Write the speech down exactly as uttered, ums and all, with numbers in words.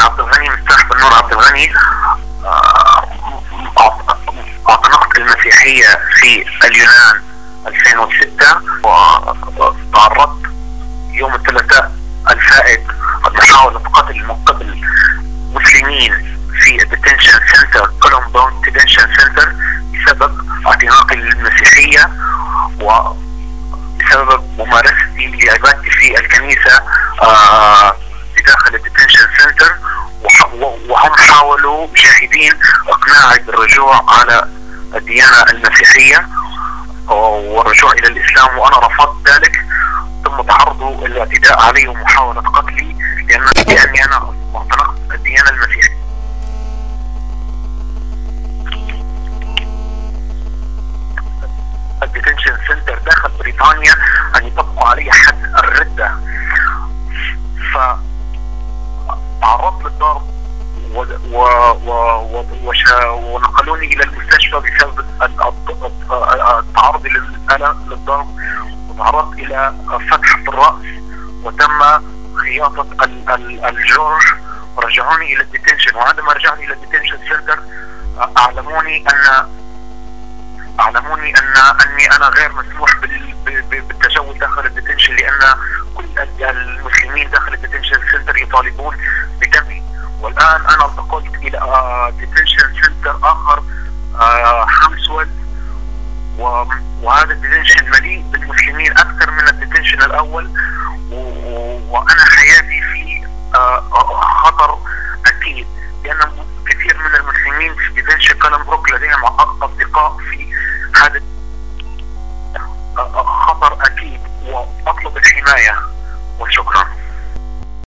عبد الغني مفتاح بن نور عبد الغني اعتنقت المسيحية في اليونان ألفين وستة، وتعرضت يوم الثلاثاء الفائت محاولة قتل من قبل مسلمين في الديتنشن سنتر كولومبو ديتنشن سنتر بسبب اعتناقي للمسيحية وبسبب ممارستي لعبادتي في الكنيسة آه بداخل الديتنشن سنتر، وهم حاولوا جاهدين اقناعي بالرجوع على الديانة المسيحية والرجوع الى الاسلام، وانا رفضت ذلك. ثم تعرضوا الاعتداء علي ومحاولة قتلي لاني انا اعتنقت الديانة المسيحية. الديتنشن سنتر داخل بريطانيا ان يطبقوا علي حد الردة، فتعرضت للضرب و... و... و... وش... ونقلوني الى المستشفى بسبب التعرض للضرب، وتعرضت الى فتح في الرأس وتم خياطة الجرح ورجعوني الى الديتنشن. وعندما رجعني الى الديتنشن سنتر اعلموني ان اعلموني ان اني انا غير مسموح بالتجول داخل الديتنشن، لان كل المسلمين داخل الديتنشن سنتر يطالبون بدمي. والان انا انتقلت الى ديتنشن سنتر اخر حمسود، وهذا الديتنشن مليء بالمسلمين اكثر من